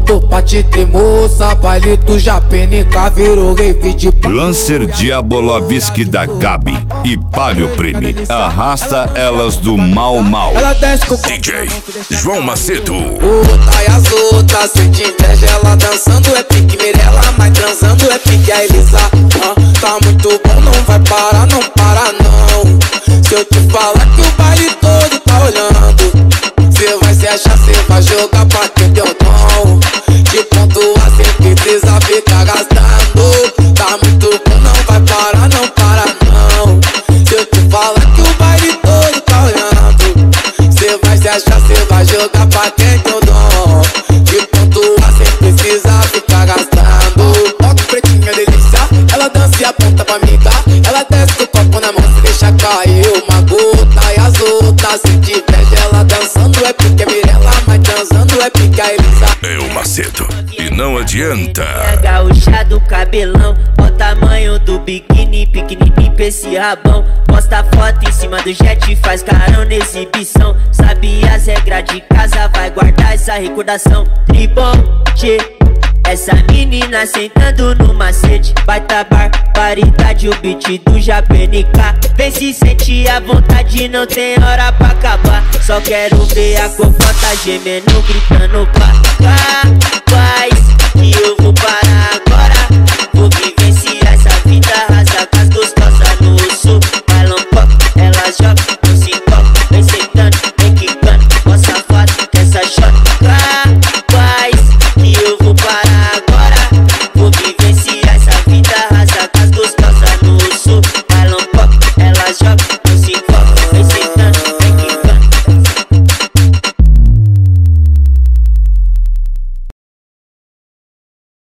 Tô pra te ter moça, baile do Japenica virou rave de Lancer Diabolovski da Gabi e Palio Prime. Arrasta elas do mal mal. Ela desce com DJ João Macedo. outra e as outras sente inveja. Ela dançando é pique Mirella, mas transando é pique a Elisa. Tá muito bom, não vai parar, não para não. Se eu te falar que o baile todo tá olhando, cê vai se achar, cê vai jogar pra quem deu tom. De pontuar cê precisa ficar gastando. Tá muito bom, não vai parar, não para não. Se eu te falar que o baile todo tá olhando, cê vai se achar, cê vai jogar pra quem deu dom. De pontuar cê precisa ficar gastando. Toque pretinha delícia, ela dança e aponta pra amiga. Ela desce com o copo na mão, se deixa cair uma gota. E as outras se inveja, ela dançando é pique Mirella, mas dançando é pique a Elisa. É o Macedo e não adianta. É gaúcha do cabelão, ó o tamanho do biquíni, pequenininho pra esse rabão. Posta foto em cima do jet, faz carão na exibição. Sabe as regras de casa, vai guardar essa recordação. Tribom, tchê, essa menina sentando no macete. Baita barbaridade, o beat do Japenica. Vem se sentir à vontade, não tem hora pra acabar. Só quero ver a cocota gemendo, gritando pá.